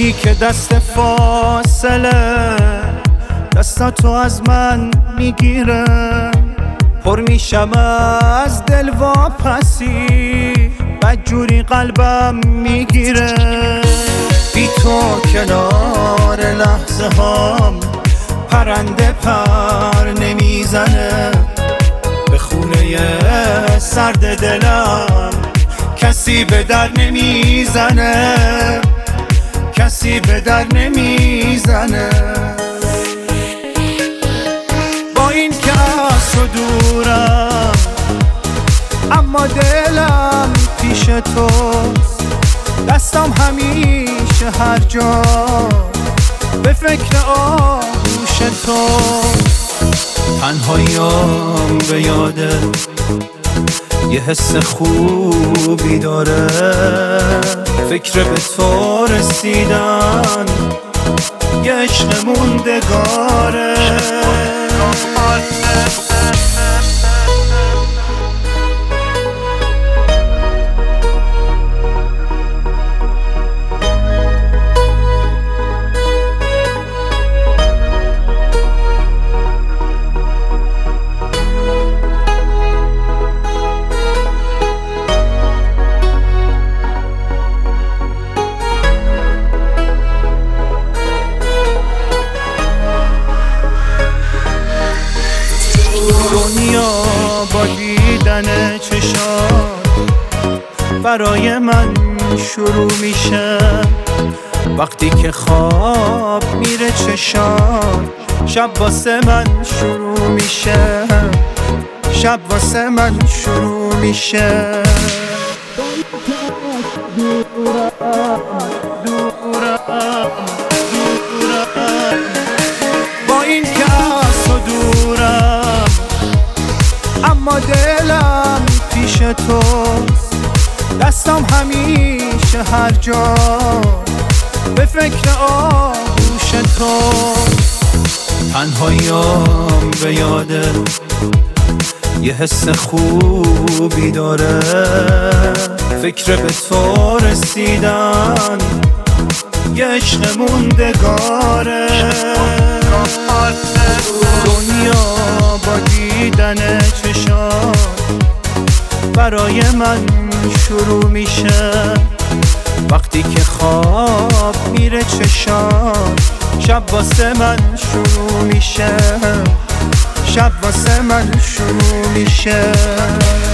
میگی که دست فاصله دستاتو از من میگیره، پر میشم از دل واپسی، بدجوری قلبم میگیره. بی تو کنار لحظه هام پرنده پر نمیزنه، به خونه سرد دلم کسی به در نمیزنه، کسی به در نمیزنه. با این که از تو دورم اما دلم پیش توست، دستم همیشه هر جا به فکر آغوش توست. تنهاییام به یاده یه حس خوبی داره، فکر به تو رسیدن یه عشق موندگاره. دنیا با دیدن چشات برای من شروع میشه، وقتی که خواب میره چشات شب واسه من شروع میشه، شب واسه من شروع میشه. با این که از تو دورم اما دلم پیش توست، دستم همیشه هر جا به فکر آغوش توست. تنهاییام به یاده یه حس خوبی داره، فکر به تو رسیدن یه عشق موندگاره. دنیا با دیدن چشات برای من شروع میشه، وقتی که خواب میره چشات شب واسه من شروع میشه، شب واسه من شروع میشه.